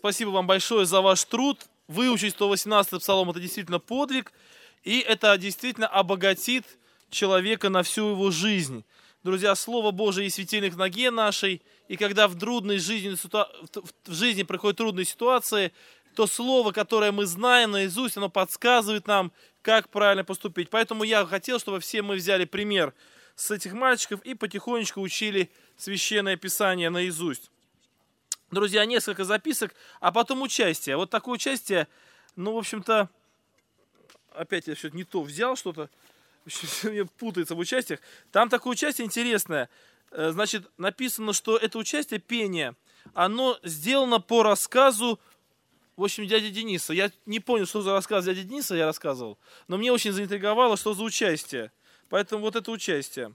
спасибо вам большое за ваш труд. Выучить 118-й псалом – это действительно подвиг, и это действительно обогатит человека на всю его жизнь. Друзья, Слово Божие есть светильник в ноге нашей, и когда в жизни проходят трудные ситуации, то Слово, которое мы знаем наизусть, оно подсказывает нам, как правильно поступить. Поэтому я хотел, чтобы все мы взяли пример с этих мальчиков и потихонечку учили Священное Писание наизусть. Друзья, несколько записок, а потом участие. Вот такое участие, в общем-то, опять я что-то не то взял, что-то мне путается в участиях. Там такое участие интересное. Значит, написано, что это участие, пение, оно сделано по рассказу, в общем, дяди Дениса. Я не понял, что за рассказ дяди Дениса я рассказывал, но мне очень заинтриговало, что за участие. Поэтому вот это участие.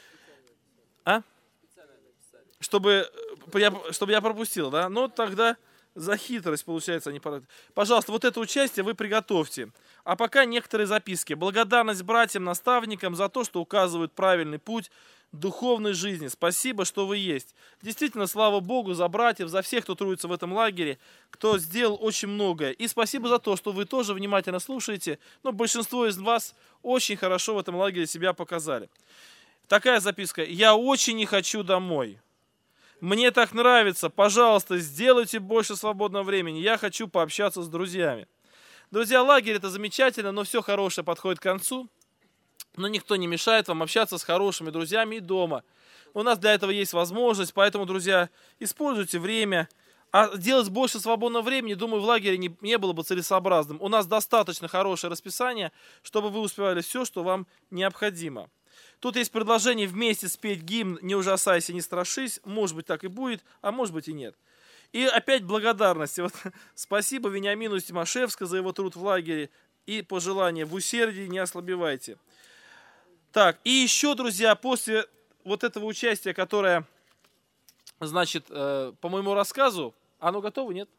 Чтобы я пропустил, да? Но тогда за хитрость, получается, они... Пожалуйста, вот это участие вы приготовьте. А пока некоторые записки. Благодарность братьям, наставникам за то, что указывают правильный путь духовной жизни. Спасибо, что вы есть. Действительно, слава Богу за братьев, за всех, кто трудится в этом лагере, кто сделал очень многое. И спасибо за то, что вы тоже внимательно слушаете. Но большинство из вас очень хорошо в этом лагере себя показали. Такая записка. «Я очень не хочу домой. Мне так нравится. Пожалуйста, сделайте больше свободного времени. Я хочу пообщаться с друзьями». Друзья, лагерь это замечательно, но все хорошее подходит к концу. Но никто не мешает вам общаться с хорошими друзьями и дома. У нас для этого есть возможность, поэтому, друзья, используйте время. А делать больше свободного времени, думаю, в лагере не было бы целесообразным. У нас достаточно хорошее расписание, чтобы вы успевали все, что вам необходимо. Тут есть предложение вместе спеть гимн «Не ужасайся, не страшись». Может быть, так и будет, а может быть и нет. И опять благодарность. Вот, спасибо Вениамину Тимошевско за его труд в лагере. И пожелание: в усердии не ослабевайте. Так, и еще, друзья, после вот этого участия, которое, значит, по моему рассказу, оно готово, нет?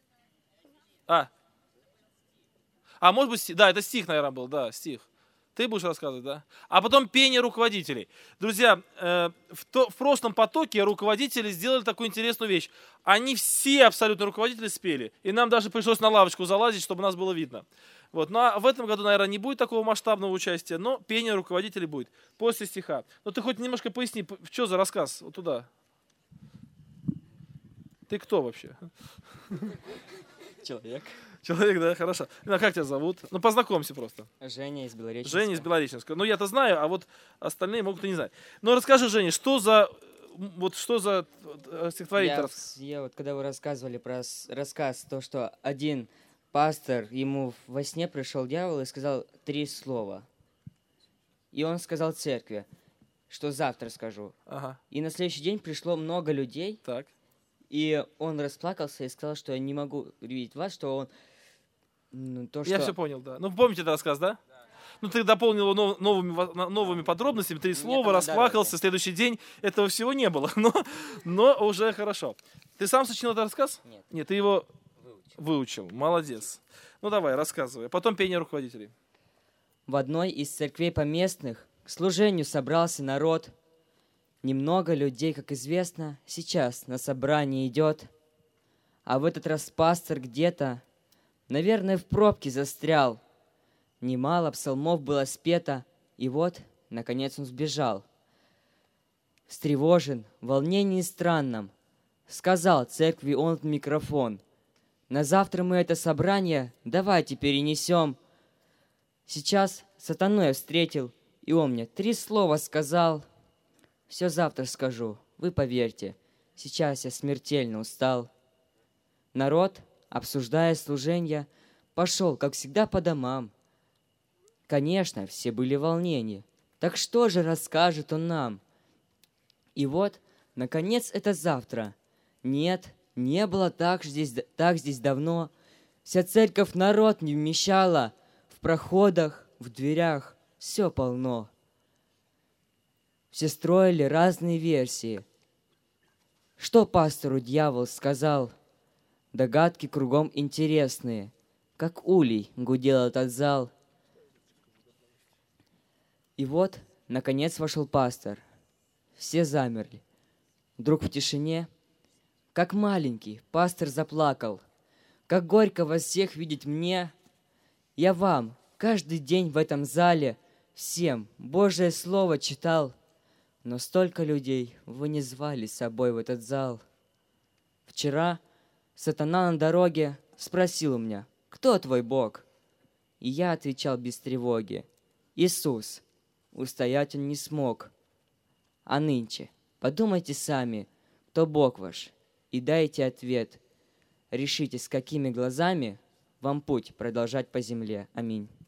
Может быть, да, это стих, наверное, был, да, стих. Ты будешь рассказывать, да? А потом пение руководителей. Друзья, в прошлом потоке руководители сделали такую интересную вещь. Они все абсолютно руководители спели. И нам даже пришлось на лавочку залазить, чтобы нас было видно. Вот. Ну а в этом году, наверное, не будет такого масштабного участия, но пение руководителей будет после стиха. Но ты хоть немножко поясни, что за рассказ? Вот туда. Ты кто вообще? Человек. Человек, да, хорошо. Ну, а как тебя зовут? Ну, познакомься просто. Женя из Белореченска. Женя из Белореченска. Ну, я-то знаю, а вот остальные могут и не знать. Ну, расскажи, Женя, что за стихотворение? Я вот, когда вы рассказывали про рассказ, то, что один пастор, ему во сне пришел дьявол и сказал 3 слова. И он сказал церкви, что завтра скажу. Ага. И на следующий день пришло много людей. Так. И он расплакался и сказал, что я не могу видеть вас, что он... Я все понял, да. Ну, помните этот рассказ, да? Да. Ну, ты дополнил его новыми подробностями, 3 слова, расплакался, следующий день этого всего не было, но уже хорошо. Ты сам сочинил этот рассказ? Нет. Нет, ты его выучил. Молодец. Ну, давай, рассказывай. Потом пение руководителей. В одной из церквей поместных к служению собрался народ. Немного людей, как известно, сейчас на собрание идет. А в этот раз пастор где-то, наверное, в пробке застрял. Немало псалмов было спето, и вот, наконец, он сбежал. Встревожен, в волнении странном, сказал церкви он в микрофон: «На завтра мы это собрание давайте перенесем». Сейчас сатану я встретил, и он мне 3 слова сказал: «Все завтра скажу, вы поверьте, сейчас я смертельно устал». Народ, обсуждая служенья, пошел, как всегда, по домам. Конечно, все были в волнении. Так что же расскажет он нам? И вот, наконец, это завтра. Нет, не было так здесь давно. Вся церковь народ не вмещала. В проходах, в дверях все полно. Все строили разные версии. Что пастору дьявол сказал? Догадки кругом интересные. Как улей гудел этот зал. И вот, наконец, вошел пастор. Все замерли. Вдруг в тишине, как маленький, пастор заплакал. Как горько вас всех видеть мне. Я вам каждый день в этом зале всем Божие Слово читал, но столько людей вы не звали с собой в этот зал. Вчера сатана на дороге спросил у меня: кто твой Бог? И я отвечал без тревоги: Иисус. Устоять он не смог. А нынче подумайте сами, кто Бог ваш, и дайте ответ. Решите, с какими глазами вам путь продолжать по земле. Аминь.